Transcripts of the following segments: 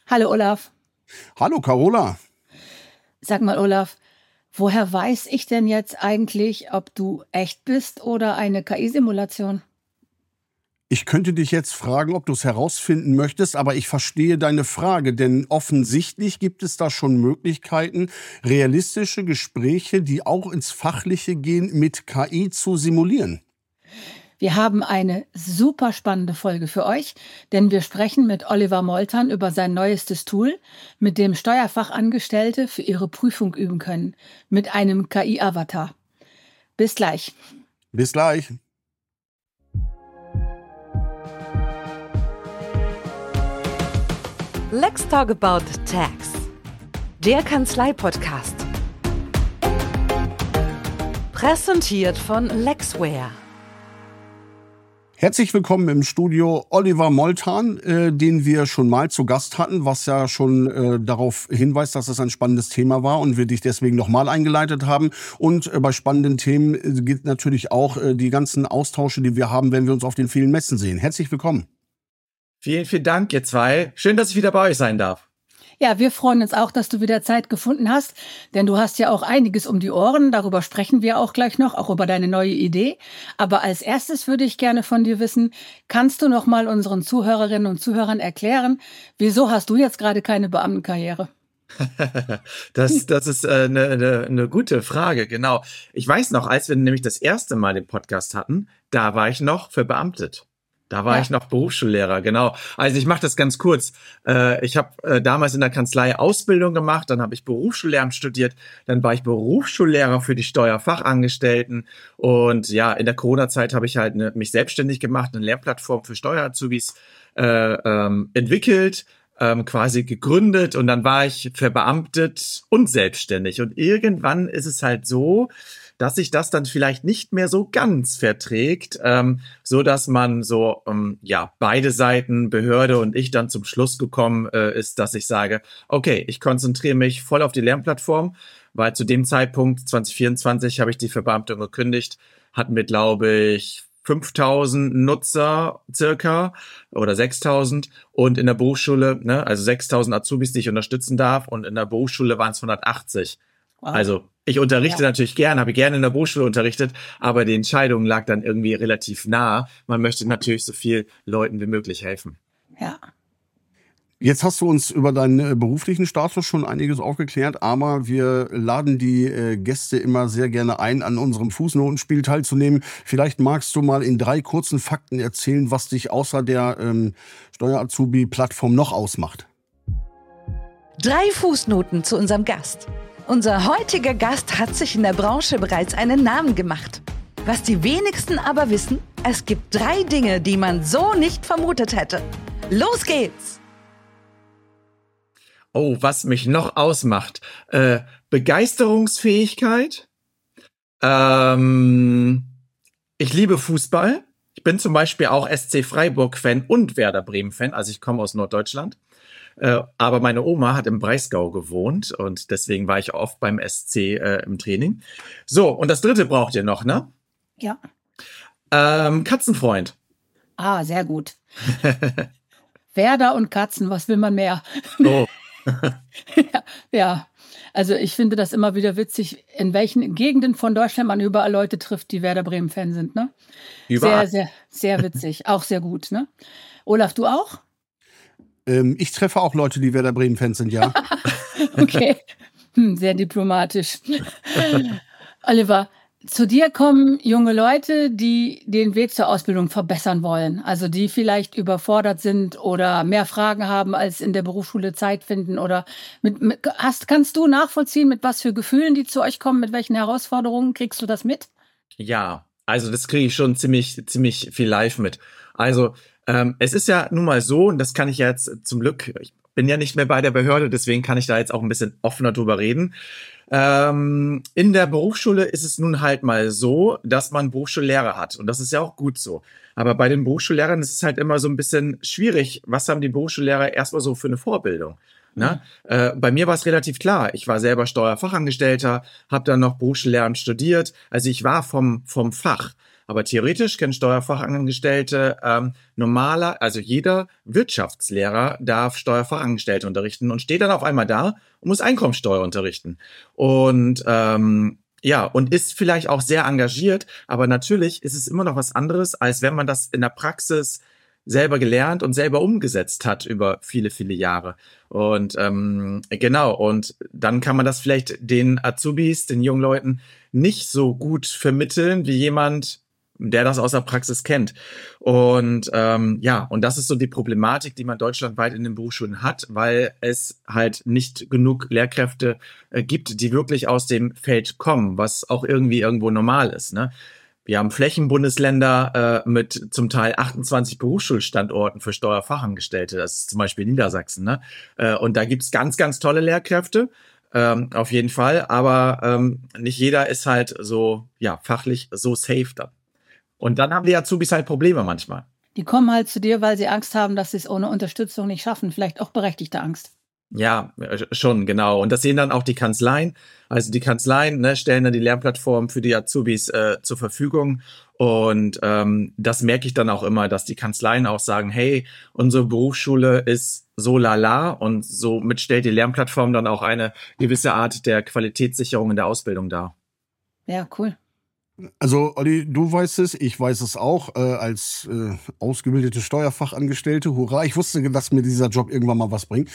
Hallo Olaf. Hallo Carola. Sag mal Olaf, woher weiß ich denn jetzt eigentlich, ob du echt bist oder eine KI-Simulation? Ich könnte dich jetzt fragen, ob du es herausfinden möchtest, aber ich verstehe deine Frage, denn offensichtlich gibt es da schon Möglichkeiten, realistische Gespräche, die auch ins Fachliche gehen, mit KI zu simulieren. Wir haben eine super spannende Folge für euch, denn wir sprechen mit Oliver Moltern über sein neuestes Tool, mit dem Steuerfachangestellte für ihre Prüfung üben können, mit einem KI-Avatar. Bis gleich. Bis gleich. Let's Talk About Tax, der Kanzlei-Podcast. Präsentiert von Lexware. Herzlich willkommen im Studio Oliver Moltan, den wir schon mal zu Gast hatten, was ja schon darauf hinweist, dass es ein spannendes Thema war und wir dich deswegen nochmal eingeleitet haben. Und bei spannenden Themen gibt natürlich auch die ganzen Austausche, die wir haben, wenn wir uns auf den vielen Messen sehen. Herzlich willkommen. Vielen, vielen Dank, ihr zwei. Schön, dass ich wieder bei euch sein darf. Ja, wir freuen uns auch, dass du wieder Zeit gefunden hast, denn du hast ja auch einiges um die Ohren. Darüber sprechen wir auch gleich noch, auch über deine neue Idee. Aber als erstes würde ich gerne von dir wissen, kannst du noch mal unseren Zuhörerinnen und Zuhörern erklären, wieso hast du jetzt gerade keine Beamtenkarriere? Das ist eine gute Frage, genau. Ich weiß noch, als wir nämlich das erste Mal den Podcast hatten, da war ich noch verbeamtet. Da war ich noch Berufsschullehrer, genau. Also ich mache das ganz kurz. Ich habe damals in der Kanzlei Ausbildung gemacht, dann habe ich Berufsschullehramt studiert, dann war ich Berufsschullehrer für die Steuerfachangestellten und ja, in der Corona-Zeit habe ich halt mich selbstständig gemacht, eine Lernplattform für Steuerazubis entwickelt, quasi gegründet und dann war ich verbeamtet und selbstständig. Und irgendwann ist es halt so, dass sich das dann vielleicht nicht mehr so ganz verträgt, so dass man so beide Seiten, Behörde und ich, dann zum Schluss gekommen ist, dass ich sage, okay, ich konzentriere mich voll auf die Lernplattform, weil zu dem Zeitpunkt 2024 habe ich die Verbeamtung gekündigt, hatten wir, glaube ich, 5.000 Nutzer circa oder 6.000 und in der Berufsschule, also 6.000 Azubis, die ich unterstützen darf und in der Berufsschule waren es 180. Wow. Also ich unterrichte natürlich gern, habe gerne in der Berufsschule unterrichtet, aber die Entscheidung lag dann irgendwie relativ nah. Man möchte natürlich so viel Leuten wie möglich helfen. Ja. Jetzt hast du uns über deinen beruflichen Status schon einiges aufgeklärt, aber wir laden die Gäste immer sehr gerne ein, an unserem Fußnotenspiel teilzunehmen. Vielleicht magst du mal in 3 kurzen Fakten erzählen, was dich außer der Steuerazubi-Plattform noch ausmacht. 3 Fußnoten zu unserem Gast. Unser heutiger Gast hat sich in der Branche bereits einen Namen gemacht. Was die wenigsten aber wissen, es gibt 3 Dinge, die man so nicht vermutet hätte. Los geht's! Oh, was mich noch ausmacht. Begeisterungsfähigkeit. Ich liebe Fußball. Ich bin zum Beispiel auch SC Freiburg-Fan und Werder Bremen-Fan. Also ich komme aus Norddeutschland. Aber meine Oma hat im Breisgau gewohnt und deswegen war ich oft beim SC im Training. So, und das 3. braucht ihr noch, ne? Ja. Katzenfreund. Ah, sehr gut. Werder und Katzen, was will man mehr? Oh. Ja, also ich finde das immer wieder witzig, in welchen Gegenden von Deutschland man überall Leute trifft, die Werder Bremen-Fan sind, ne? Überall. Sehr, sehr, sehr witzig. Auch sehr gut, ne? Olaf, du auch? Ich treffe auch Leute, die Werder Bremen-Fans sind, ja. Okay, sehr diplomatisch. Oliver, zu dir kommen junge Leute, die den Weg zur Ausbildung verbessern wollen. Also die vielleicht überfordert sind oder mehr Fragen haben, als in der Berufsschule Zeit finden. Oder kannst du nachvollziehen, mit was für Gefühlen die zu euch kommen, mit welchen Herausforderungen? Kriegst du das mit? Ja, also das kriege ich schon ziemlich viel live mit. Also es ist ja nun mal so, und das kann ich ja jetzt zum Glück, ich bin ja nicht mehr bei der Behörde, deswegen kann ich da jetzt auch ein bisschen offener drüber reden. In der Berufsschule ist es nun halt mal so, dass man Berufsschullehrer hat. Und das ist ja auch gut so. Aber bei den Berufsschullehrern ist es halt immer so ein bisschen schwierig. Was haben die Berufsschullehrer erstmal so für eine Vorbildung? Ne? Bei mir war es relativ klar. Ich war selber Steuerfachangestellter, habe dann noch Berufsschullehramt studiert. Also ich war vom Fach. Aber theoretisch können Steuerfachangestellte also jeder Wirtschaftslehrer darf Steuerfachangestellte unterrichten und steht dann auf einmal da und muss Einkommensteuer unterrichten. Und und ist vielleicht auch sehr engagiert, aber natürlich ist es immer noch was anderes, als wenn man das in der Praxis selber gelernt und selber umgesetzt hat über viele, viele Jahre. Und genau, und dann kann man das vielleicht den Azubis, den jungen Leuten nicht so gut vermitteln wie jemand, der das aus der Praxis kennt. Und und das ist so die Problematik, die man deutschlandweit in den Berufsschulen hat, weil es halt nicht genug Lehrkräfte gibt, die wirklich aus dem Feld kommen, was auch irgendwie irgendwo normal ist, ne? Wir haben Flächenbundesländer mit zum Teil 28 Berufsschulstandorten für Steuerfachangestellte. Das ist zum Beispiel Niedersachsen, ne? Und da gibt's ganz, ganz tolle Lehrkräfte, auf jeden Fall. Aber nicht jeder ist halt so fachlich so safe dann. Und dann haben die Azubis halt Probleme manchmal. Die kommen halt zu dir, weil sie Angst haben, dass sie es ohne Unterstützung nicht schaffen. Vielleicht auch berechtigte Angst. Ja, schon, genau. Und das sehen dann auch die Kanzleien. Also die Kanzleien stellen dann die Lernplattform für die Azubis zur Verfügung. Und das merke ich dann auch immer, dass die Kanzleien auch sagen, hey, unsere Berufsschule ist so lala und somit stellt die Lernplattform dann auch eine gewisse Art der Qualitätssicherung in der Ausbildung dar. Ja, cool. Also, Olli, du weißt es, ich weiß es auch, als ausgebildete Steuerfachangestellte. Hurra, ich wusste, dass mir dieser Job irgendwann mal was bringt.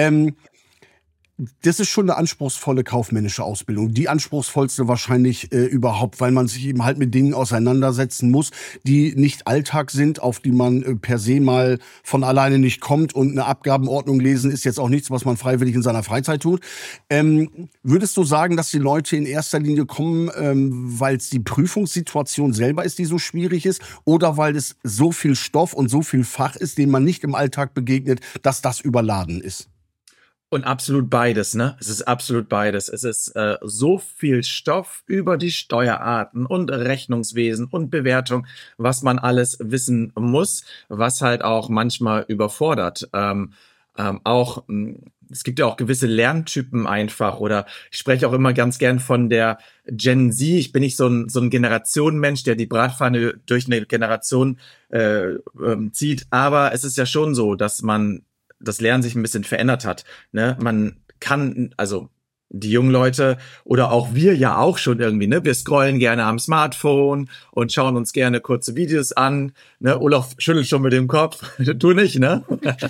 Das ist schon eine anspruchsvolle kaufmännische Ausbildung. Die anspruchsvollste wahrscheinlich überhaupt, weil man sich eben halt mit Dingen auseinandersetzen muss, die nicht Alltag sind, auf die man per se mal von alleine nicht kommt. Und eine Abgabenordnung lesen ist jetzt auch nichts, was man freiwillig in seiner Freizeit tut. Würdest du sagen, dass die Leute in erster Linie kommen, weil es die Prüfungssituation selber ist, die so schwierig ist, oder weil es so viel Stoff und so viel Fach ist, dem man nicht im Alltag begegnet, dass das überladen ist? Und absolut beides, ne? Es ist absolut beides. Es ist so viel Stoff über die Steuerarten und Rechnungswesen und Bewertung, was man alles wissen muss, was halt auch manchmal überfordert. Es gibt ja auch gewisse Lerntypen einfach, oder ich spreche auch immer ganz gern von der Gen Z. Ich bin nicht so ein Generationenmensch, der die Bratpfanne durch eine Generation zieht, aber es ist ja schon so, dass das Lernen sich ein bisschen verändert hat, ne? Man kann, also die jungen Leute oder auch wir ja auch schon irgendwie, ne? Wir scrollen gerne am Smartphone und schauen uns gerne kurze Videos an, ne? Olaf schüttelt schon mit dem Kopf. Du nicht, ne?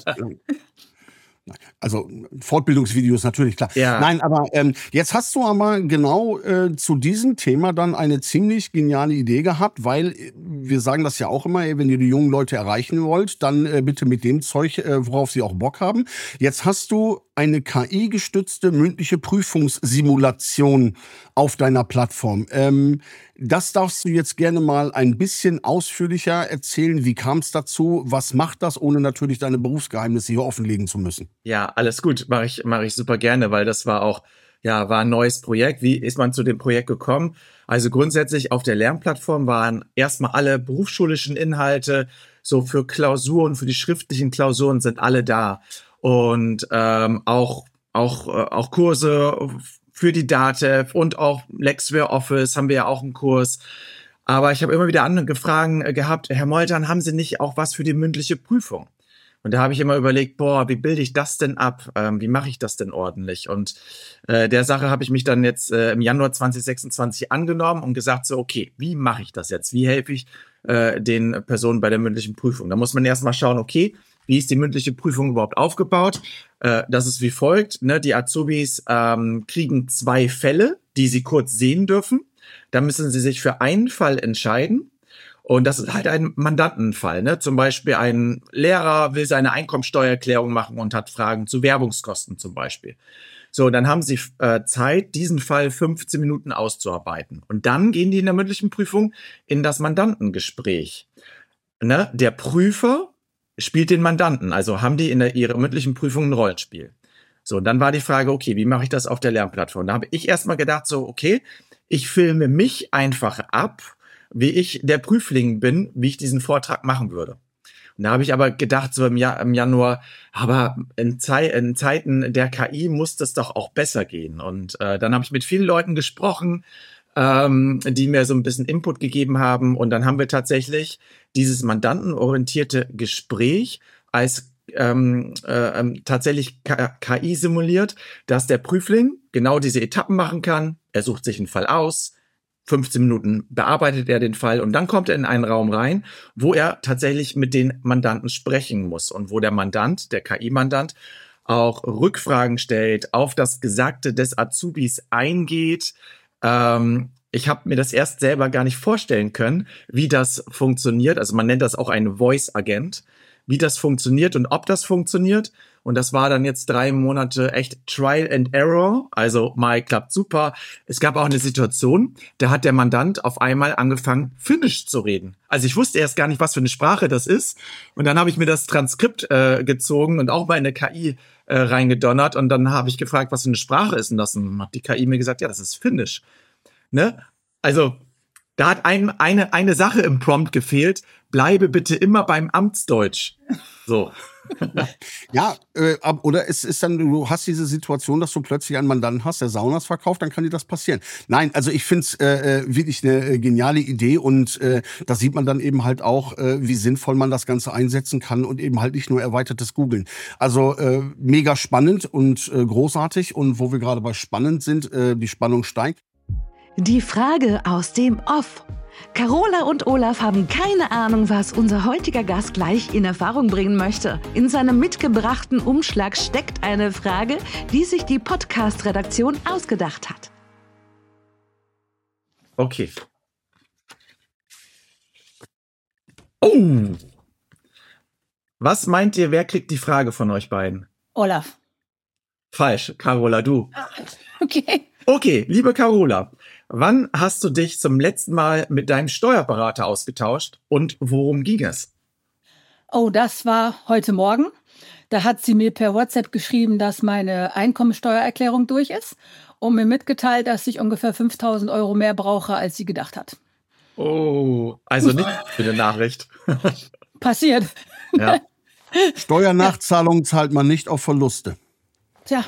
Also Fortbildungsvideos natürlich, klar. Ja. Nein, aber jetzt hast du aber genau zu diesem Thema dann eine ziemlich geniale Idee gehabt, weil wir sagen das ja auch immer, wenn ihr die jungen Leute erreichen wollt, dann bitte mit dem Zeug, worauf sie auch Bock haben. Jetzt hast du eine KI-gestützte mündliche Prüfungssimulation auf deiner Plattform. Das darfst du jetzt gerne mal ein bisschen ausführlicher erzählen. Wie kam es dazu? Was macht das, ohne natürlich deine Berufsgeheimnisse hier offenlegen zu müssen? Ja, alles gut. Mach ich super gerne, weil das war ein neues Projekt. Wie ist man zu dem Projekt gekommen? Also grundsätzlich auf der Lernplattform waren erstmal alle berufsschulischen Inhalte, so für Klausuren, für die schriftlichen Klausuren sind alle da. Und auch Kurse für die DATEV und auch Lexware Office haben wir ja auch einen Kurs. Aber ich habe immer wieder andere Fragen gehabt, Herr Moltern, haben Sie nicht auch was für die mündliche Prüfung? Und da habe ich immer überlegt, wie bilde ich das denn ab? Wie mache ich das denn ordentlich? Und der Sache habe ich mich dann jetzt im Januar 2026 angenommen und gesagt so, okay, wie mache ich das jetzt? Wie helfe ich den Personen bei der mündlichen Prüfung? Da muss man erstmal schauen, okay, wie ist die mündliche Prüfung überhaupt aufgebaut? Das ist wie folgt, ne? Die Azubis kriegen 2 Fälle, die sie kurz sehen dürfen. Da müssen sie sich für einen Fall entscheiden. Und das ist halt ein Mandantenfall, ne? Zum Beispiel ein Lehrer will seine Einkommensteuererklärung machen und hat Fragen zu Werbungskosten zum Beispiel. So, dann haben sie Zeit, diesen Fall 15 Minuten auszuarbeiten. Und dann gehen die in der mündlichen Prüfung in das Mandantengespräch. Ne? Der Prüfer spielt den Mandanten, also haben die in ihrer mündlichen Prüfung ein Rollenspiel. So, und dann war die Frage, okay, wie mache ich das auf der Lernplattform? Da habe ich erstmal gedacht so, okay, ich filme mich einfach ab, wie ich der Prüfling bin, wie ich diesen Vortrag machen würde. Und da habe ich aber gedacht, so im Januar, aber in Zeiten der KI muss das doch auch besser gehen. Und dann habe ich mit vielen Leuten gesprochen, die mir so ein bisschen Input gegeben haben. Und dann haben wir tatsächlich dieses mandantenorientierte Gespräch als tatsächlich KI simuliert, dass der Prüfling genau diese Etappen machen kann. Er sucht sich einen Fall aus, 15 Minuten bearbeitet er den Fall und dann kommt er in einen Raum rein, wo er tatsächlich mit den Mandanten sprechen muss und wo der Mandant, der KI-Mandant, auch Rückfragen stellt, auf das Gesagte des Azubis eingeht. Ich habe mir das erst selber gar nicht vorstellen können, wie das funktioniert. Also man nennt das auch einen Voice-Agent, wie das funktioniert und ob das funktioniert. Und das war dann jetzt 3 Monate echt Trial and Error. Also mal klappt super. Es gab auch eine Situation, da hat der Mandant auf einmal angefangen, Finnisch zu reden. Also ich wusste erst gar nicht, was für eine Sprache das ist. Und dann habe ich mir das Transkript gezogen und auch mal in eine KI reingedonnert. Und dann habe ich gefragt, was für eine Sprache ist denn das? Und dann hat die KI mir gesagt, ja, das ist Finnisch. Ne? Also da hat eine Sache im Prompt gefehlt. Bleibe bitte immer beim Amtsdeutsch. So. Ja, oder es ist dann, du hast diese Situation, dass du plötzlich einen Mandanten hast, der Saunas verkauft, dann kann dir das passieren. Nein, also ich find's wirklich eine geniale Idee und da sieht man dann eben halt auch, wie sinnvoll man das Ganze einsetzen kann und eben halt nicht nur erweitertes Googeln. Also mega spannend und großartig und wo wir gerade bei spannend sind, die Spannung steigt. Die Frage aus dem Off. Carola und Olaf haben keine Ahnung, was unser heutiger Gast gleich in Erfahrung bringen möchte. In seinem mitgebrachten Umschlag steckt eine Frage, die sich die Podcast-Redaktion ausgedacht hat. Okay. Oh! Was meint ihr, wer kriegt die Frage von euch beiden? Olaf. Falsch, Carola, du. Okay. Okay, liebe Carola, wann hast du dich zum letzten Mal mit deinem Steuerberater ausgetauscht und worum ging es? Oh, das war heute Morgen. Da hat sie mir per WhatsApp geschrieben, dass meine Einkommensteuererklärung durch ist und mir mitgeteilt, dass ich ungefähr 5.000 Euro mehr brauche, als sie gedacht hat. Oh, also nicht für eine Nachricht. Passiert. Ja. Steuernachzahlungen zahlt man nicht auf Verluste. Tja.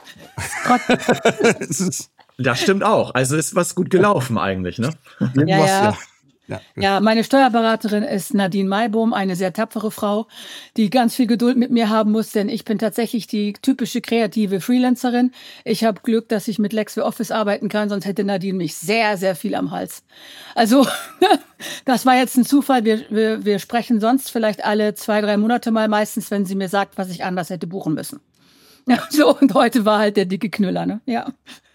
Das stimmt auch. Also ist was gut gelaufen eigentlich, ne? Irgendwas, Ja. Ja. Ja, meine Steuerberaterin ist Nadine Maibohm, eine sehr tapfere Frau, die ganz viel Geduld mit mir haben muss, denn ich bin tatsächlich die typische kreative Freelancerin. Ich habe Glück, dass ich mit LexWare arbeiten kann, sonst hätte Nadine mich sehr, sehr viel am Hals. Also das war jetzt ein Zufall. Wir sprechen sonst vielleicht alle 2-3 Monate mal, meistens, wenn sie mir sagt, was ich anders hätte buchen müssen. Ja, so, und heute war halt der dicke Knüller, ne? Ja.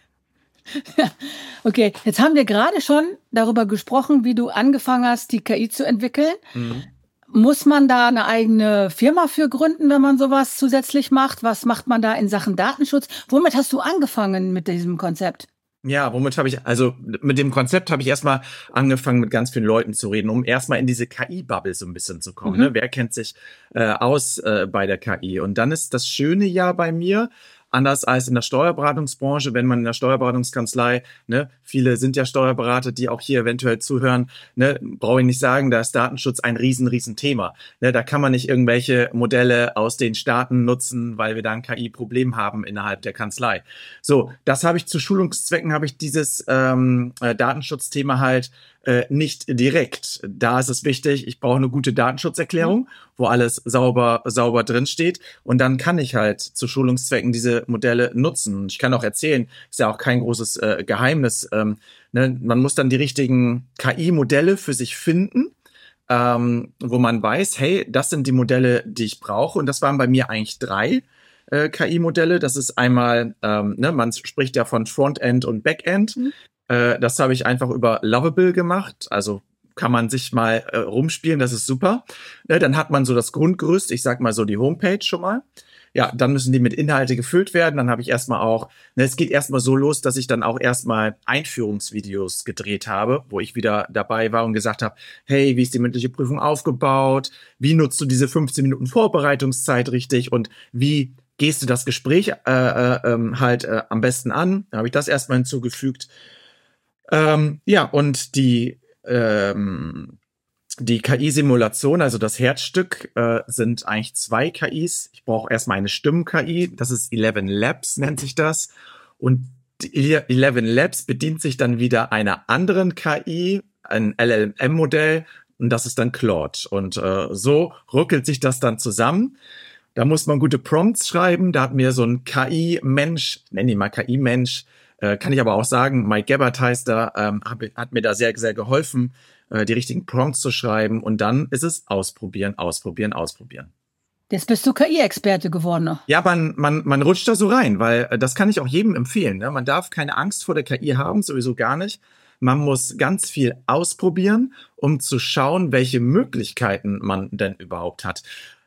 Okay, jetzt haben wir gerade schon darüber gesprochen, wie du angefangen hast, die KI zu entwickeln. Mhm. Muss man da eine eigene Firma für gründen, wenn man sowas zusätzlich macht? Was macht man da in Sachen Datenschutz? Womit hast du angefangen mit diesem Konzept? Ja, mit dem Konzept habe ich erstmal angefangen, mit ganz vielen Leuten zu reden, um erstmal in diese KI-Bubble so ein bisschen zu kommen. Ne? Wer kennt sich aus bei der KI? Und dann ist das Schöne ja bei mir, anders als in der Steuerberatungsbranche, wenn man in der Steuerberatungskanzlei, ne, viele sind ja Steuerberater, die auch hier eventuell zuhören, ne, brauche ich nicht sagen, da ist Datenschutz ein riesen Thema. Ne, da kann man nicht irgendwelche Modelle aus den Staaten nutzen, weil wir da ein KI-Problem haben innerhalb der Kanzlei. So, das habe ich zu Schulungszwecken, habe ich dieses Datenschutzthema halt nicht direkt. Da ist es wichtig, ich brauche eine gute Datenschutzerklärung, wo alles sauber drin steht. Und dann kann ich halt zu Schulungszwecken diese Modelle nutzen. Ich kann auch erzählen, ist ja auch kein großes Geheimnis. Ne? Man muss dann die richtigen KI-Modelle für sich finden, wo man weiß, hey, das sind die Modelle, die ich brauche. Und das waren bei mir eigentlich 3 KI-Modelle. Das ist einmal, man spricht ja von Frontend und Backend. Das habe ich einfach über Lovable gemacht, also kann man sich mal rumspielen, das ist super. Dann hat man so das Grundgerüst, ich sag mal so die Homepage schon mal. Ja, dann müssen die mit Inhalte gefüllt werden, dann habe ich erstmal auch, es geht erstmal so los, dass ich dann auch erstmal Einführungsvideos gedreht habe, wo ich wieder dabei war und gesagt habe, hey, wie ist die mündliche Prüfung aufgebaut, wie nutzt du diese 15 Minuten Vorbereitungszeit richtig und wie gehst du das Gespräch am besten an, da habe ich das erstmal hinzugefügt. Und die KI-Simulation, also das Herzstück, sind eigentlich 2 KIs. Ich brauche erstmal eine Stimmen-KI, das ist 11 Labs, nennt sich das. Und Die 11 Labs bedient sich dann wieder einer anderen KI, ein LLM-Modell, und das ist dann Claude. Und so ruckelt sich das dann zusammen. Da muss man gute Prompts schreiben. Da hat mir so ein KI-Mensch, nenne ihn mal KI-Mensch, kann ich aber auch sagen, Mike Gabbard heißt er, hat mir da sehr, sehr geholfen, die richtigen Prompts zu schreiben. Und dann ist es ausprobieren, ausprobieren, ausprobieren. Jetzt bist du KI-Experte geworden noch. Ja, man rutscht da so rein, weil das kann ich auch jedem empfehlen. Ne? Man darf keine Angst vor der KI haben, sowieso gar nicht. Man muss ganz viel ausprobieren, um zu schauen, welche Möglichkeiten man denn überhaupt hat.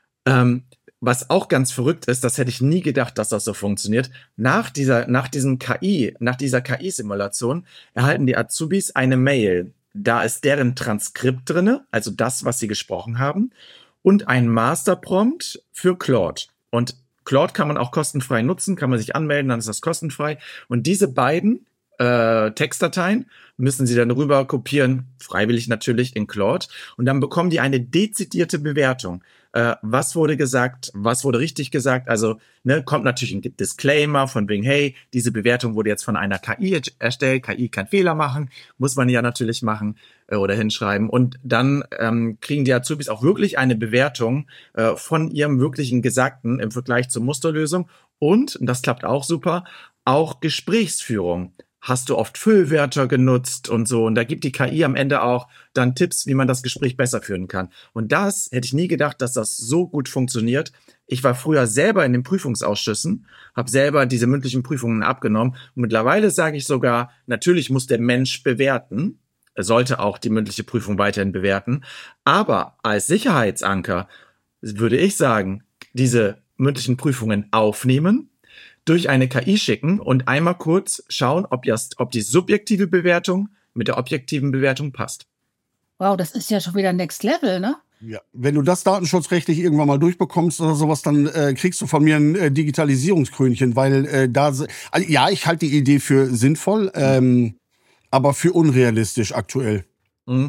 Was auch ganz verrückt ist, das hätte ich nie gedacht, dass das so funktioniert. Nach dieser KI-Simulation erhalten die Azubis eine Mail. Da ist deren Transkript drinne, also das, was sie gesprochen haben, und ein Masterprompt für Claude. Und Claude kann man auch kostenfrei nutzen, kann man sich anmelden, dann ist das kostenfrei. Und diese beiden Textdateien müssen sie dann rüber kopieren, freiwillig natürlich in Claude. Und dann bekommen die eine dezidierte Bewertung. Was wurde gesagt, was wurde richtig gesagt. Also kommt natürlich ein Disclaimer von wegen, hey, diese Bewertung wurde jetzt von einer KI erstellt, KI kann Fehler machen, muss man ja natürlich machen oder hinschreiben. Und dann kriegen die Azubis auch wirklich eine Bewertung von ihrem wirklichen Gesagten im Vergleich zur Musterlösung. Und das klappt auch super, auch Gesprächsführung. Hast du oft Füllwörter genutzt und so. Und da gibt die KI am Ende auch dann Tipps, wie man das Gespräch besser führen kann. Und das hätte ich nie gedacht, dass das so gut funktioniert. Ich war früher selber in den Prüfungsausschüssen, habe selber diese mündlichen Prüfungen abgenommen. Und mittlerweile sage ich sogar, natürlich muss der Mensch bewerten. Er sollte auch die mündliche Prüfung weiterhin bewerten. Aber als Sicherheitsanker würde ich sagen, diese mündlichen Prüfungen aufnehmen, durch eine KI schicken und einmal kurz schauen, ob die subjektive Bewertung mit der objektiven Bewertung passt. Wow, das ist ja schon wieder Next Level, ne? Ja, wenn du das datenschutzrechtlich irgendwann mal durchbekommst oder sowas, dann kriegst du von mir ein Digitalisierungskrönchen, weil ja, ich halte die Idee für sinnvoll, aber für unrealistisch aktuell. Mhm.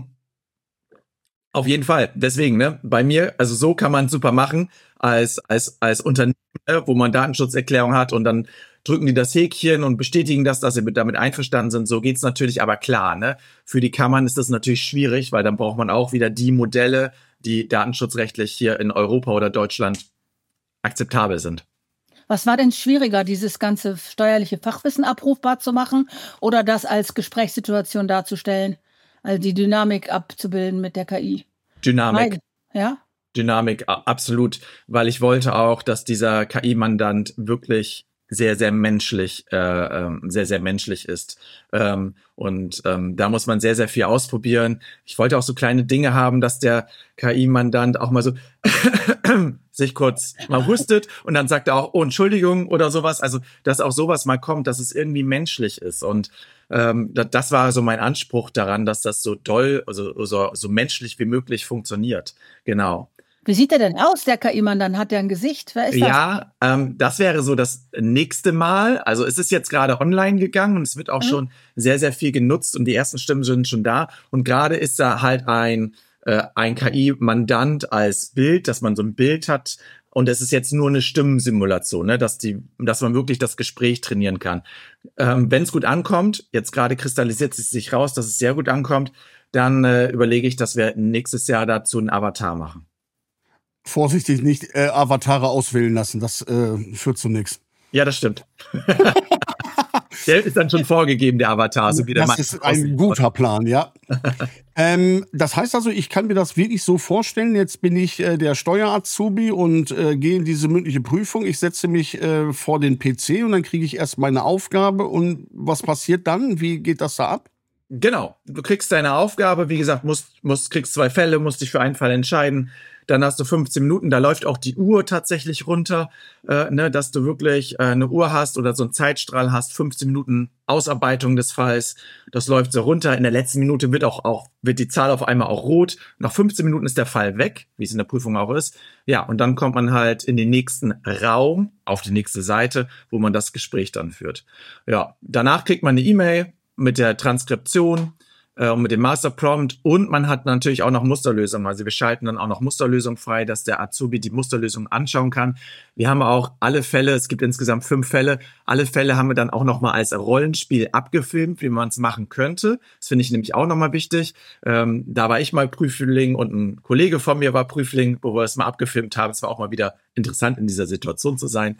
Auf jeden Fall. Deswegen, bei mir, also so kann man super machen als Unternehmen, wo man Datenschutzerklärung hat und dann drücken die das Häkchen und bestätigen das, dass sie damit einverstanden sind. So geht's natürlich, aber klar, für die Kammern ist das natürlich schwierig, weil dann braucht man auch wieder die Modelle, die datenschutzrechtlich hier in Europa oder Deutschland akzeptabel sind. Was war denn schwieriger, dieses ganze steuerliche Fachwissen abrufbar zu machen oder das als Gesprächssituation darzustellen? Also die Dynamik abzubilden mit der KI. Dynamik. Ja? Dynamik, absolut. Weil ich wollte auch, dass dieser KI-Mandant wirklich sehr, sehr menschlich, sehr, sehr menschlich ist. Da muss man sehr, sehr viel ausprobieren. Ich wollte auch so kleine Dinge haben, dass der KI-Mandant auch mal so sich kurz mal hustet und dann sagt er auch, oh, Entschuldigung oder sowas. Also, dass auch sowas mal kommt, dass es irgendwie menschlich ist. Und das war so mein Anspruch daran, dass das so doll, also so menschlich wie möglich funktioniert. Genau. Wie sieht der denn aus, der KI-Mandant? Hat der ein Gesicht? Wer ist das? Ja, das wäre so das nächste Mal. Also es ist jetzt gerade online gegangen und es wird auch schon sehr, sehr viel genutzt und die ersten Stimmen sind schon da. Und gerade ist da halt ein KI-Mandant als Bild, dass man so ein Bild hat. Und es ist jetzt nur eine Stimmensimulation, dass man wirklich das Gespräch trainieren kann. Wenn es gut ankommt, jetzt gerade kristallisiert es sich raus, dass es sehr gut ankommt, dann überlege ich, dass wir nächstes Jahr dazu einen Avatar machen. Vorsichtig, nicht Avatare auswählen lassen, das führt zu nichts. Ja, das stimmt. Der ist dann schon vorgegeben, der Avatar. So wie der das ist ein guter Plan, ja. Das heißt also, ich kann mir das wirklich so vorstellen, jetzt bin ich der Steuerazubi und gehe in diese mündliche Prüfung. Ich setze mich vor den PC und dann kriege ich erst meine Aufgabe. Und was passiert dann? Wie geht das da ab? Genau, du kriegst deine Aufgabe, wie gesagt, kriegst 2 Fälle, musst dich für einen Fall entscheiden. Dann hast du 15 Minuten, da läuft auch die Uhr tatsächlich runter, dass du wirklich eine Uhr hast oder so einen Zeitstrahl hast, 15 Minuten Ausarbeitung des Falls. Das läuft so runter. In der letzten Minute wird die Zahl auf einmal auch rot. Nach 15 Minuten ist der Fall weg, wie es in der Prüfung auch ist. Ja, und dann kommt man halt in den nächsten Raum, auf die nächste Seite, wo man das Gespräch dann führt. Ja, danach kriegt man eine E-Mail mit der Transkription. mit dem Master Prompt, und man hat natürlich auch noch Musterlösungen. Also wir schalten dann auch noch Musterlösungen frei, dass der Azubi die Musterlösung anschauen kann. Wir haben auch alle Fälle, es gibt insgesamt 5 Fälle, alle Fälle haben wir dann auch nochmal als Rollenspiel abgefilmt, wie man es machen könnte. Das finde ich nämlich auch nochmal wichtig. Da war ich mal Prüfling und ein Kollege von mir war Prüfling, wo wir es mal abgefilmt haben. Es war auch mal wieder interessant, in dieser Situation zu sein.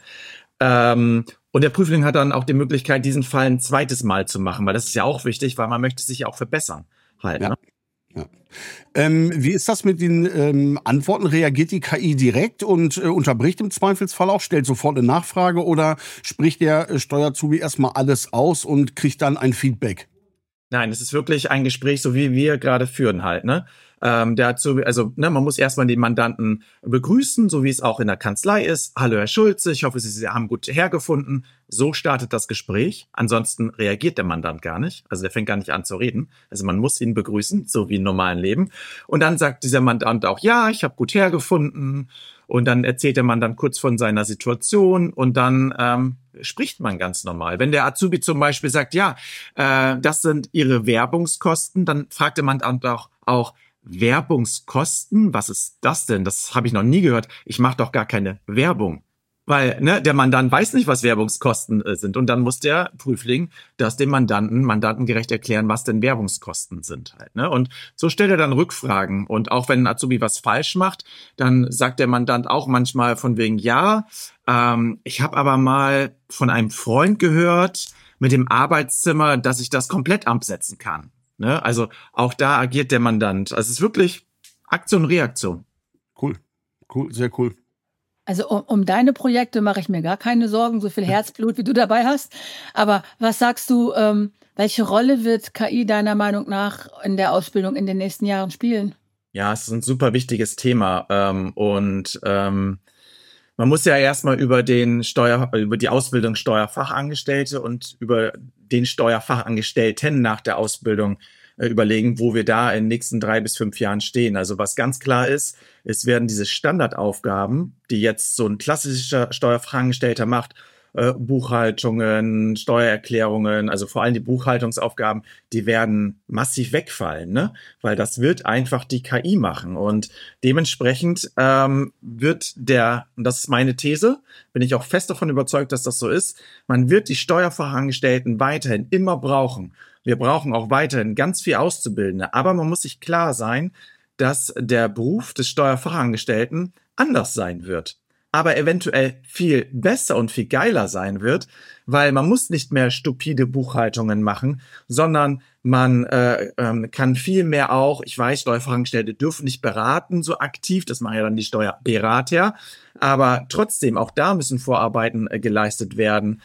Und der Prüfling hat dann auch die Möglichkeit, diesen Fall ein zweites Mal zu machen, weil das ist ja auch wichtig, weil man möchte sich ja auch verbessern halt. Ja. Ne? Ja. Wie ist das mit den Antworten? Reagiert die KI direkt und unterbricht im Zweifelsfall auch, stellt sofort eine Nachfrage, oder spricht der Steuerazubi erstmal alles aus und kriegt dann ein Feedback? Nein, es ist wirklich ein Gespräch, so wie wir gerade führen halt, ne? Der Azubi, also man muss erstmal den Mandanten begrüßen, so wie es auch in der Kanzlei ist. Hallo Herr Schulze, ich hoffe, Sie haben gut hergefunden. So startet das Gespräch. Ansonsten reagiert der Mandant gar nicht. Also der fängt gar nicht an zu reden. Also man muss ihn begrüßen, so wie im normalen Leben. Und dann sagt dieser Mandant auch, ja, ich habe gut hergefunden. Und dann erzählt der Mandant kurz von seiner Situation, und dann spricht man ganz normal. Wenn der Azubi zum Beispiel sagt, ja, das sind Ihre Werbungskosten, dann fragt der Mandant auch Werbungskosten? Was ist das denn? Das habe ich noch nie gehört. Ich mache doch gar keine Werbung. Weil der Mandant weiß nicht, was Werbungskosten sind. Und dann muss der Prüfling das dem mandantengerecht erklären, was denn Werbungskosten sind halt. Ne? Und so stellt er dann Rückfragen. Und auch wenn ein Azubi was falsch macht, dann sagt der Mandant auch manchmal von wegen, ja, ich habe aber mal von einem Freund gehört mit dem Arbeitszimmer, dass ich das komplett absetzen kann. Ne? Also auch da agiert der Mandant. Also es ist wirklich Aktion, Reaktion. Cool, sehr cool. Also um deine Projekte mache ich mir gar keine Sorgen, so viel Herzblut, wie du dabei hast. Aber was sagst du, welche Rolle wird KI deiner Meinung nach in der Ausbildung in den nächsten Jahren spielen? Ja, es ist ein super wichtiges Thema. Man muss ja erstmal über die Ausbildung Steuerfachangestellte und über den Steuerfachangestellten nach der Ausbildung überlegen, wo wir da in den nächsten 3 bis 5 Jahren stehen. Also was ganz klar ist, es werden diese Standardaufgaben, die jetzt so ein klassischer Steuerfachangestellter macht, Buchhaltungen, Steuererklärungen, also vor allem die Buchhaltungsaufgaben, die werden massiv wegfallen, ne? Weil das wird einfach die KI machen. Und dementsprechend wird und das ist meine These, bin ich auch fest davon überzeugt, dass das so ist, man wird die Steuerfachangestellten weiterhin immer brauchen. Wir brauchen auch weiterhin ganz viel Auszubildende. Aber man muss sich klar sein, dass der Beruf des Steuerfachangestellten anders sein wird, aber eventuell viel besser und viel geiler sein wird, weil man muss nicht mehr stupide Buchhaltungen machen, sondern man kann viel mehr auch, ich weiß, Steuerfachangestellte dürfen nicht beraten so aktiv, das machen ja dann die Steuerberater, aber trotzdem, auch da müssen Vorarbeiten geleistet werden.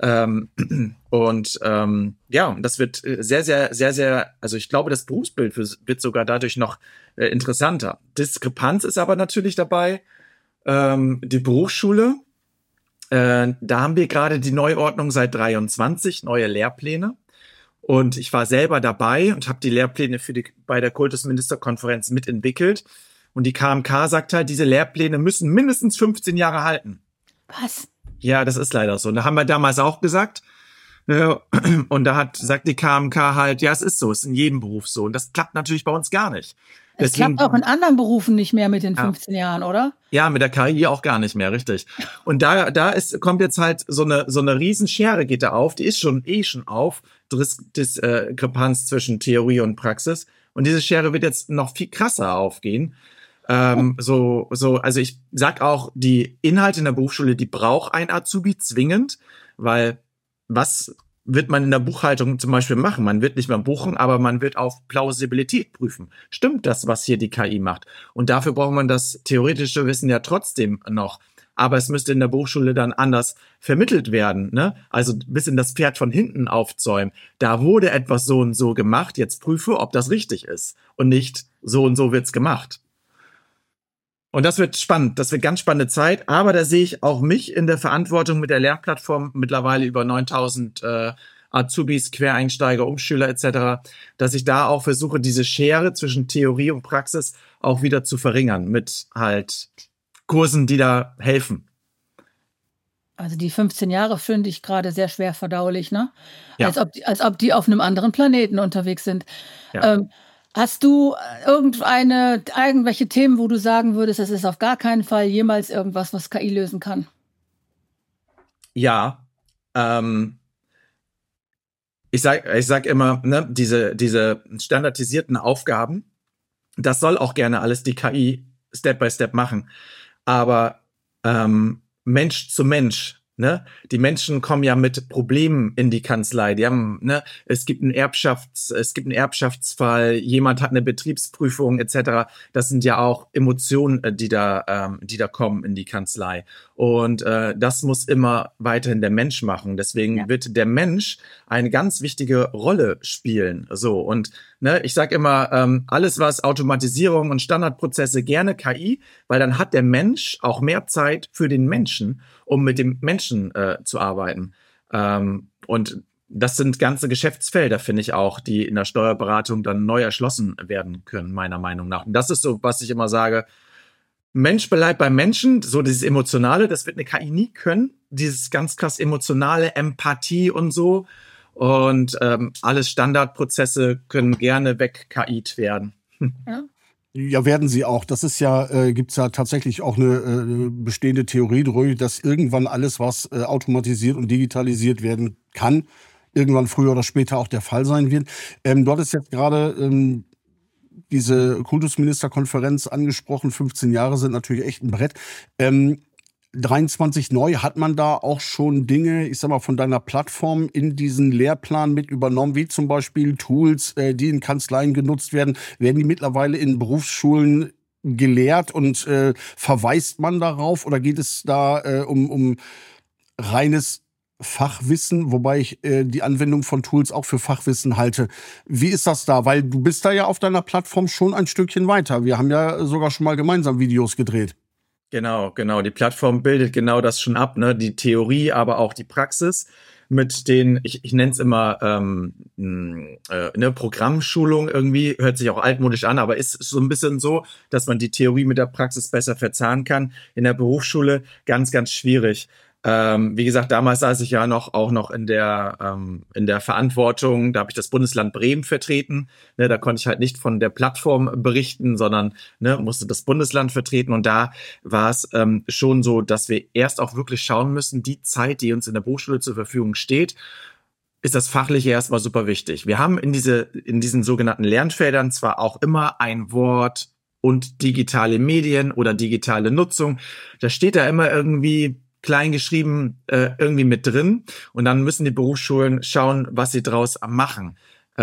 Und das wird sehr, sehr, sehr, sehr, also ich glaube, das Berufsbild wird sogar dadurch noch interessanter. Diskrepanz ist aber natürlich dabei. Die Berufsschule, da haben wir gerade die Neuordnung seit 23, neue Lehrpläne. Und ich war selber dabei und habe die Lehrpläne bei der Kultusministerkonferenz mitentwickelt. Und die KMK sagt halt, diese Lehrpläne müssen mindestens 15 Jahre halten. Was? Ja, das ist leider so. Und da haben wir damals auch gesagt. Und da sagt die KMK halt, ja, es ist so, es ist in jedem Beruf so. Und das klappt natürlich bei uns gar nicht. Es klappt auch in anderen Berufen nicht mehr mit den 15 Jahren, oder? Ja, mit der KI auch gar nicht mehr, richtig. Und kommt jetzt halt so eine Riesenschere geht da auf, die ist schon auf, Diskrepanz zwischen Theorie und Praxis. Und diese Schere wird jetzt noch viel krasser aufgehen. Also ich sag auch, die Inhalte in der Berufsschule, die braucht ein Azubi zwingend, weil was wird man in der Buchhaltung zum Beispiel machen? Man wird nicht mehr buchen, aber man wird auf Plausibilität prüfen. Stimmt das, was hier die KI macht? Und dafür braucht man das theoretische Wissen ja trotzdem noch. Aber es müsste in der Berufsschule dann anders vermittelt werden, ne? Also ein bisschen das Pferd von hinten aufzäumen. Da wurde etwas so und so gemacht, jetzt prüfe, ob das richtig ist. Und nicht so und so wird's gemacht. Und das wird spannend, das wird ganz spannende Zeit, aber da sehe ich auch mich in der Verantwortung mit der Lernplattform, mittlerweile über 9000 Azubis, Quereinsteiger, Umschüler etc., dass ich da auch versuche, diese Schere zwischen Theorie und Praxis auch wieder zu verringern mit halt Kursen, die da helfen. Also die 15 Jahre finde ich gerade sehr schwer verdaulich, ne? Ja. Als ob die auf einem anderen Planeten unterwegs sind. Ja. Hast du irgendwelche Themen, wo du sagen würdest, das ist auf gar keinen Fall jemals irgendwas, was KI lösen kann? Ja, ich sag immer, ne, diese standardisierten Aufgaben, das soll auch gerne alles die KI Step by Step machen. Aber Mensch zu Mensch, ne? Die Menschen kommen ja mit Problemen in die Kanzlei. Die haben, ne, es gibt einen Erbschaftsfall, jemand hat eine Betriebsprüfung etc. Das sind ja auch Emotionen, die da kommen in die Kanzlei. Und das muss immer weiterhin der Mensch machen. Deswegen wird der Mensch eine ganz wichtige Rolle spielen. So, und ne, ich sage immer, alles was Automatisierung und Standardprozesse, gerne KI, weil dann hat der Mensch auch mehr Zeit für den Menschen, um mit dem Menschen zu arbeiten. Und das sind ganze Geschäftsfelder, finde ich auch, die in der Steuerberatung dann neu erschlossen werden können, meiner Meinung nach. Und das ist so, was ich immer sage, Mensch bleibt beim Menschen, so dieses Emotionale, das wird eine KI nie können. Dieses ganz krass emotionale, Empathie und so. Und alles Standardprozesse können gerne weg-KI't werden. Ja. Ja, werden sie auch. Das ist ja, gibt's ja tatsächlich auch eine bestehende Theorie drüber, dass irgendwann alles, was automatisiert und digitalisiert werden kann, irgendwann früher oder später auch der Fall sein wird. Du hattest jetzt gerade diese Kultusministerkonferenz angesprochen. 15 Jahre sind natürlich echt ein Brett. 23 neu, hat man da auch schon Dinge, ich sag mal, von deiner Plattform in diesen Lehrplan mit übernommen, wie zum Beispiel Tools, die in Kanzleien genutzt werden? Werden die mittlerweile in Berufsschulen gelehrt und verweist man darauf? Oder geht es da um reines Fachwissen, wobei ich die Anwendung von Tools auch für Fachwissen halte? Wie ist das da? Weil du bist da ja auf deiner Plattform schon ein Stückchen weiter. Wir haben ja sogar schon mal gemeinsam Videos gedreht. Genau. Die Plattform bildet genau das schon ab, ne? Die Theorie, aber auch die Praxis mit den, ich nenne es immer eine Programmschulung irgendwie, hört sich auch altmodisch an, aber ist so ein bisschen so, dass man die Theorie mit der Praxis besser verzahnen kann. In der Berufsschule ganz, ganz schwierig. Wie gesagt, damals saß ich ja auch noch in der Verantwortung, da habe ich das Bundesland Bremen vertreten. Ne, da konnte ich halt nicht von der Plattform berichten, sondern musste das Bundesland vertreten. Und da war es schon so, dass wir erst auch wirklich schauen müssen, die Zeit, die uns in der Berufsschule zur Verfügung steht, ist das Fachliche erstmal super wichtig. Wir haben in diesen sogenannten Lernfeldern zwar auch immer ein Wort und digitale Medien oder digitale Nutzung. Da steht da immer irgendwie klein geschrieben irgendwie mit drin, und dann müssen die Berufsschulen schauen, was sie draus machen.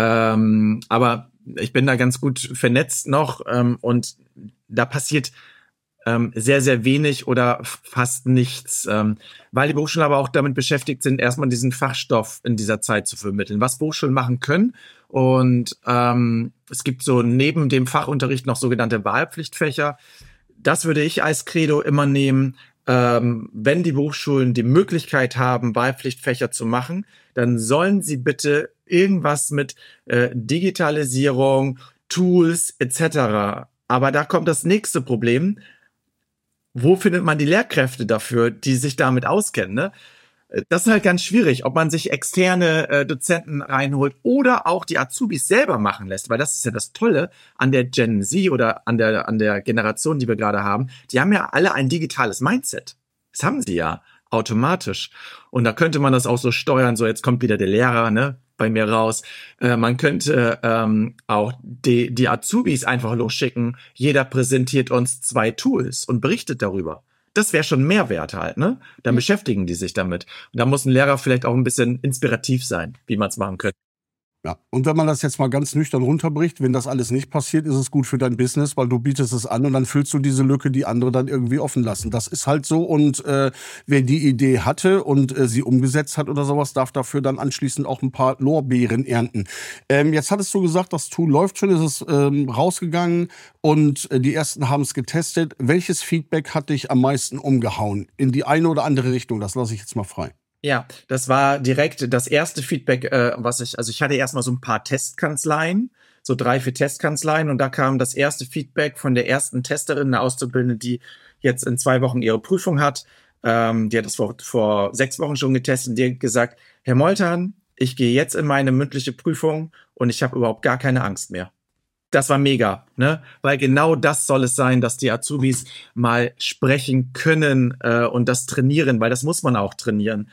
Aber ich bin da ganz gut vernetzt noch und da passiert sehr, sehr wenig oder fast nichts, weil die Berufsschulen aber auch damit beschäftigt sind, erstmal diesen Fachstoff in dieser Zeit zu vermitteln, was Berufsschulen machen können. Und es gibt so neben dem Fachunterricht noch sogenannte Wahlpflichtfächer. Das würde ich als Credo immer nehmen. Wenn die Berufsschulen die Möglichkeit haben, Wahlpflichtfächer zu machen, dann sollen sie bitte irgendwas mit Digitalisierung, Tools etc. Aber da kommt das nächste Problem. Wo findet man die Lehrkräfte dafür, die sich damit auskennen, ne? Das ist halt ganz schwierig, ob man sich externe Dozenten reinholt oder auch die Azubis selber machen lässt, weil das ist ja das Tolle an der Gen Z oder an der Generation, die wir gerade haben. Die haben ja alle ein digitales Mindset. Das haben sie ja automatisch. Und da könnte man das auch so steuern, so jetzt kommt wieder der Lehrer, ne, bei mir raus. Man könnte auch die Azubis einfach losschicken. Jeder präsentiert uns 2 Tools und berichtet darüber. Das wäre schon Mehrwert halt, ne? Dann beschäftigen die sich damit. Und da muss ein Lehrer vielleicht auch ein bisschen inspirativ sein, wie man es machen könnte. Ja, und wenn man das jetzt mal ganz nüchtern runterbricht, wenn das alles nicht passiert, ist es gut für dein Business, weil du bietest es an und dann füllst du diese Lücke, die andere dann irgendwie offen lassen. Das ist halt so, und wer die Idee hatte und sie umgesetzt hat oder sowas, darf dafür dann anschließend auch ein paar Lorbeeren ernten. Jetzt hattest du gesagt, das Tool läuft schon, ist es rausgegangen und die ersten haben es getestet. Welches Feedback hat dich am meisten umgehauen? In die eine oder andere Richtung, das lasse ich jetzt mal frei. Ja, das war direkt das erste Feedback, ich hatte erstmal so ein paar Testkanzleien, so 3, 4 Testkanzleien, und da kam das erste Feedback von der ersten Testerin, eine Auszubildende, die jetzt in 2 Wochen ihre Prüfung hat. die hat das vor 6 Wochen schon getestet und die hat gesagt, Herr Molthan, ich gehe jetzt in meine mündliche Prüfung und ich habe überhaupt gar keine Angst mehr. Das war mega, ne? Weil genau das soll es sein, dass die Azubis mal sprechen können und das trainieren, weil das muss man auch trainieren.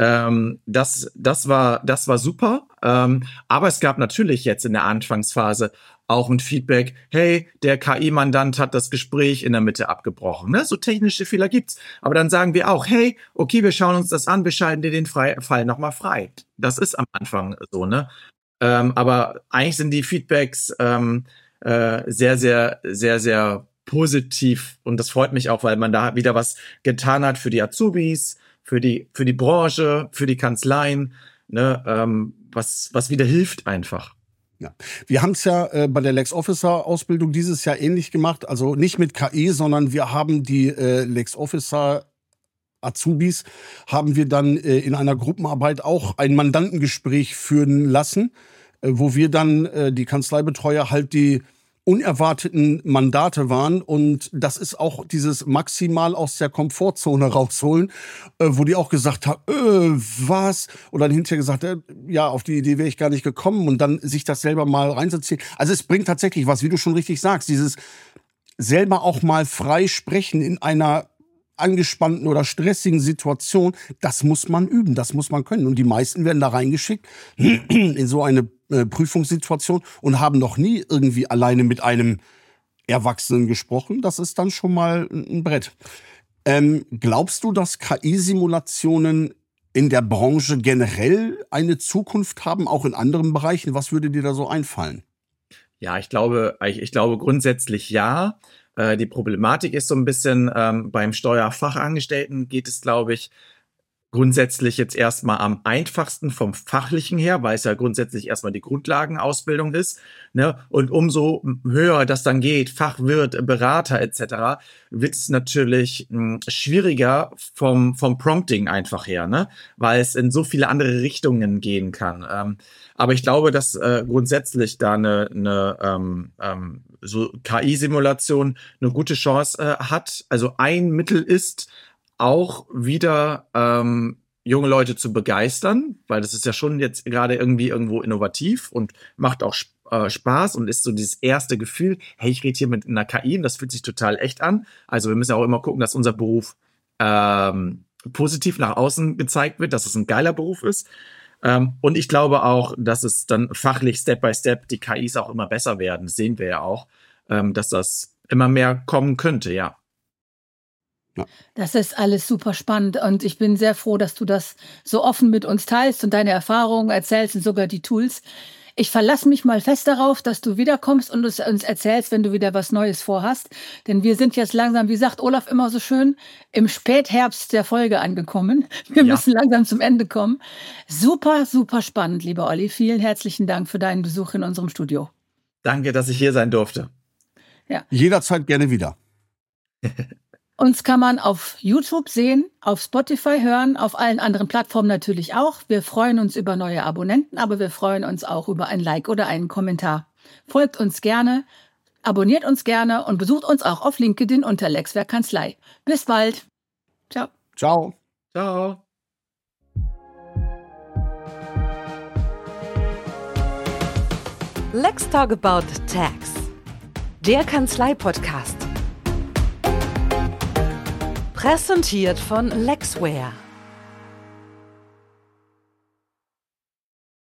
Das war super. Aber es gab natürlich jetzt in der Anfangsphase auch ein Feedback, hey, der KI-Mandant hat das Gespräch in der Mitte abgebrochen. Ne? So technische Fehler gibt's. Aber dann sagen wir auch, hey, okay, wir schauen uns das an, wir schalten dir den Fall nochmal frei. Das ist am Anfang so, ne? Aber eigentlich sind die Feedbacks sehr, sehr, sehr, sehr positiv. Und das freut mich auch, weil man da wieder was getan hat für die Azubis, für die Branche, für die Kanzleien, ne? Was wieder hilft einfach. Ja. Wir haben es ja bei der LexOfficer-Ausbildung dieses Jahr ähnlich gemacht. Also nicht mit KI, sondern wir haben die LexOfficer Azubis haben wir dann in einer Gruppenarbeit auch ein Mandantengespräch führen lassen, wo wir dann die Kanzleibetreuer halt die unerwarteten Mandate waren. Und das ist auch dieses maximal aus der Komfortzone rausholen, wo die auch gesagt haben, was? Und dann hinterher gesagt, ja, auf die Idee wäre ich gar nicht gekommen. Und dann sich das selber mal reinzuziehen. Also es bringt tatsächlich was, wie du schon richtig sagst, dieses selber auch mal frei sprechen in einer angespannten oder stressigen Situation, das muss man üben, das muss man können. Und die meisten werden da reingeschickt in so eine Prüfungssituation und haben noch nie irgendwie alleine mit einem Erwachsenen gesprochen. Das ist dann schon mal ein Brett. Glaubst du, dass KI-Simulationen in der Branche generell eine Zukunft haben, auch in anderen Bereichen? Was würde dir da so einfallen? Ja, ich glaube grundsätzlich ja. Die Problematik ist so ein bisschen, beim Steuerfachangestellten geht es, glaube ich, grundsätzlich jetzt erstmal am einfachsten vom Fachlichen her, weil es ja grundsätzlich erstmal die Grundlagenausbildung ist, ne? Und umso höher das dann geht, Fachwirt, Berater etc., wird es natürlich schwieriger vom Prompting einfach her, ne? Weil es in so viele andere Richtungen gehen kann. Aber ich glaube, dass grundsätzlich da eine so KI-Simulation eine gute Chance hat. Also ein Mittel ist, auch wieder junge Leute zu begeistern, weil das ist ja schon jetzt gerade irgendwie irgendwo innovativ und macht auch Spaß und ist so dieses erste Gefühl, hey, ich rede hier mit einer KI und das fühlt sich total echt an. Also wir müssen auch immer gucken, dass unser Beruf positiv nach außen gezeigt wird, dass es ein geiler Beruf ist. Und ich glaube auch, dass es dann fachlich Step by Step die KIs auch immer besser werden. Das sehen wir ja auch, dass das immer mehr kommen könnte, ja. Das ist alles super spannend und ich bin sehr froh, dass du das so offen mit uns teilst und deine Erfahrungen erzählst und sogar die Tools. Ich verlasse mich mal fest darauf, dass du wiederkommst und uns erzählst, wenn du wieder was Neues vorhast. Denn wir sind jetzt langsam, wie sagt Olaf immer so schön, im Spätherbst der Folge angekommen. Wir müssen langsam zum Ende kommen. Super, super spannend, lieber Olli. Vielen herzlichen Dank für deinen Besuch in unserem Studio. Danke, dass ich hier sein durfte. Ja. Jederzeit gerne wieder. Uns kann man auf YouTube sehen, auf Spotify hören, auf allen anderen Plattformen natürlich auch. Wir freuen uns über neue Abonnenten, aber wir freuen uns auch über ein Like oder einen Kommentar. Folgt uns gerne, abonniert uns gerne und besucht uns auch auf LinkedIn unter Lexwerk Kanzlei. Bis bald. Ciao. Ciao. Ciao. Let's Talk About Tax. Der Kanzlei-Podcast. Präsentiert von Lexware.